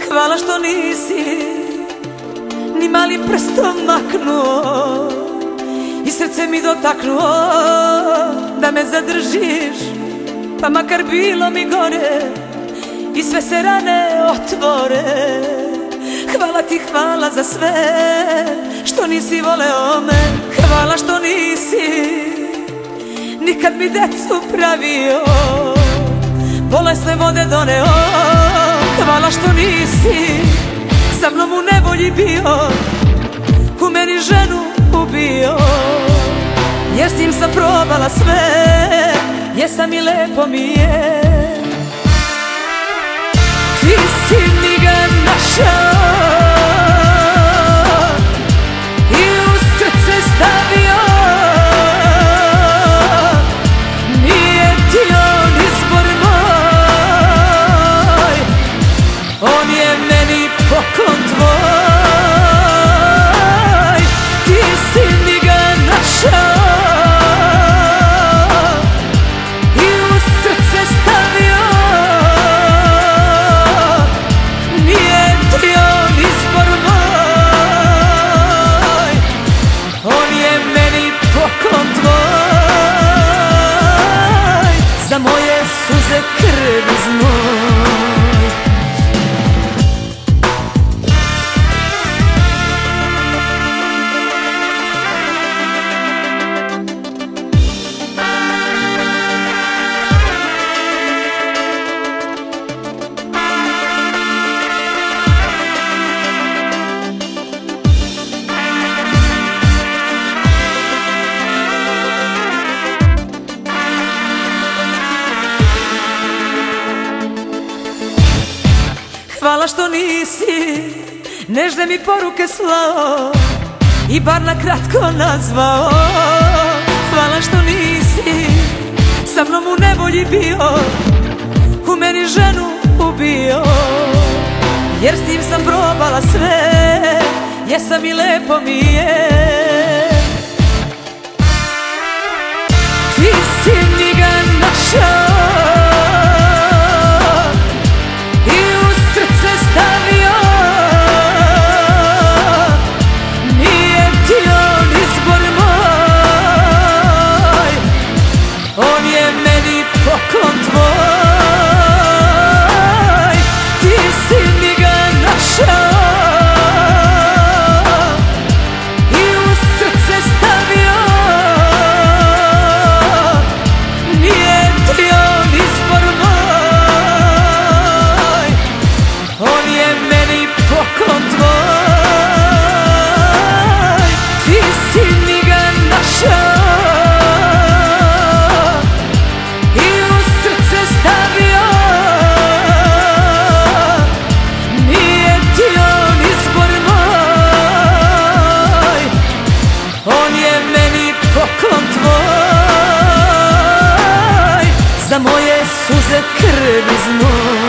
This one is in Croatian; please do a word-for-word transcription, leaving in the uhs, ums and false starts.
Hvala što nisi ni malim prstom maknuo i srce mi dotaknuo da me zadržiš, pa makar bilo mi gore i sve se rane otvore. Hvala ti, hvala za sve što nisi voleo me. Hvala što nisi nikad mi decu pravio, bolesne vode doneo. Hvala što nisi sa mnom u nevolji bio, u meni ženu ubio. Jer s njim sam probala sve, jesam i lepo mi je. Ti si mi ga našao i u srce stavio. Nije ti on izbor moj, on je meni poklon tvoj. Ti si mi ga našao i u srce stavio. Nije ti on izbor moj, on je meni poklon tvoj. Za moje suze krv i znoj. Hvala što nisi nežne mi poruke slao i bar na kratko nazvao. Hvala što nisi sa mnom u nevolji bio, u meni ženu ubio. Jer s tim sam probala sve, jesam i lepo mi je. Ti si mi ga našao stavio. Nije ti on izbor moj, on je meni poklon tvoj. Ti si mi ga našao i u srce stavio. Nije ti on izbor moj, on je meni poklon tvoj. Ti si mi ga našao i u srce stavio. Nije ti on izbor moj, on je meni poklon tvoj. Za moje suze krv i znoj.